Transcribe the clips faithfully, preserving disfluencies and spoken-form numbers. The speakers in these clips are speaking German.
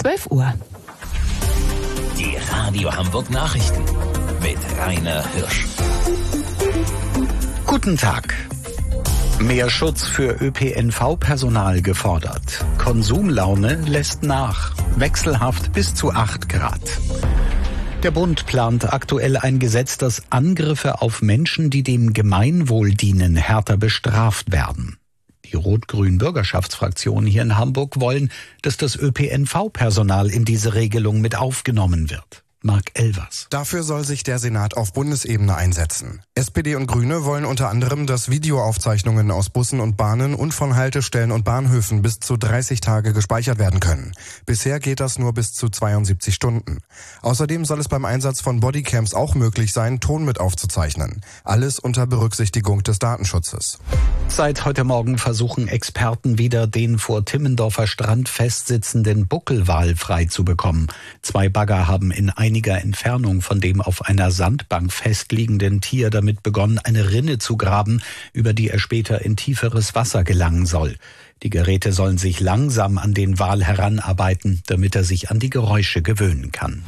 zwölf Uhr. Die Radio Hamburg Nachrichten mit Rainer Hirsch. Guten Tag. Mehr Schutz für Ö P N V-Personal gefordert. Konsumlaune lässt nach. Wechselhaft bis zu acht Grad. Der Bund plant aktuell ein Gesetz, das Angriffe auf Menschen, die dem Gemeinwohl dienen, härter bestraft werden. Die rot-grünen Bürgerschaftsfraktionen hier in Hamburg wollen, dass das Ö P N V-Personal in diese Regelung mit aufgenommen wird. Marc Elvers. Dafür soll sich der Senat auf Bundesebene einsetzen. S P D und Grüne wollen unter anderem, dass Videoaufzeichnungen aus Bussen und Bahnen und von Haltestellen und Bahnhöfen bis zu dreißig Tage gespeichert werden können. Bisher geht das nur bis zu zweiundsiebzig Stunden. Außerdem soll es beim Einsatz von Bodycams auch möglich sein, Ton mit aufzuzeichnen. Alles unter Berücksichtigung des Datenschutzes. Seit heute Morgen versuchen Experten wieder, den vor Timmendorfer Strand festsitzenden Buckelwal freizubekommen. Zwei Bagger haben in einiger Entfernung von dem auf einer Sandbank festliegenden Tier damit begonnen, eine Rinne zu graben, über die er später in tieferes Wasser gelangen soll. Die Geräte sollen sich langsam an den Wal heranarbeiten, damit er sich an die Geräusche gewöhnen kann.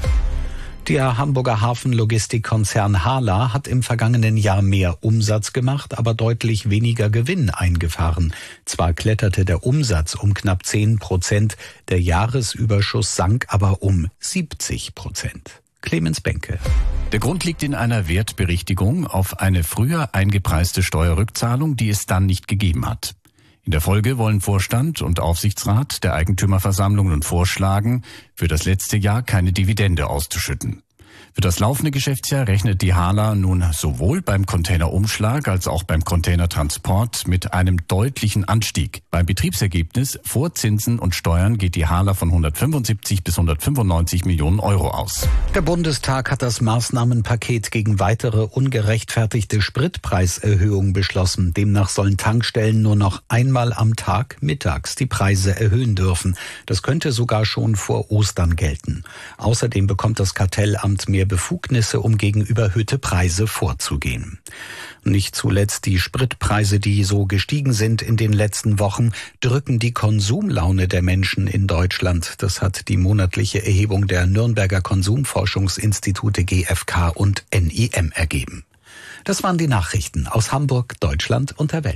Der Hamburger Hafenlogistikkonzern Hala hat im vergangenen Jahr mehr Umsatz gemacht, aber deutlich weniger Gewinn eingefahren. Zwar kletterte der Umsatz um knapp zehn Prozent, der Jahresüberschuss sank aber um siebzig Prozent. Clemens Benke. Der Grund liegt in einer Wertberichtigung auf eine früher eingepreiste Steuerrückzahlung, die es dann nicht gegeben hat. In der Folge wollen Vorstand und Aufsichtsrat der Eigentümerversammlung nun vorschlagen, für das letzte Jahr keine Dividende auszuschütten. Für das laufende Geschäftsjahr rechnet die Hala nun sowohl beim Containerumschlag als auch beim Containertransport mit einem deutlichen Anstieg. Beim Betriebsergebnis vor Zinsen und Steuern geht die Hala von hundertfünfundsiebzig bis hundertfünfundneunzig Millionen Euro aus. Der Bundestag hat das Maßnahmenpaket gegen weitere ungerechtfertigte Spritpreiserhöhungen beschlossen. Demnach sollen Tankstellen nur noch einmal am Tag mittags die Preise erhöhen dürfen. Das könnte sogar schon vor Ostern gelten. Außerdem bekommt das Kartellamt mehr Befugnisse, um gegen überhöhte Preise vorzugehen. Nicht zuletzt die Spritpreise, die so gestiegen sind in den letzten Wochen, drücken die Konsumlaune der Menschen in Deutschland. Das hat die monatliche Erhebung der Nürnberger Konsumforschungsinstitute G F K und N I M ergeben. Das waren die Nachrichten aus Hamburg, Deutschland und der Welt.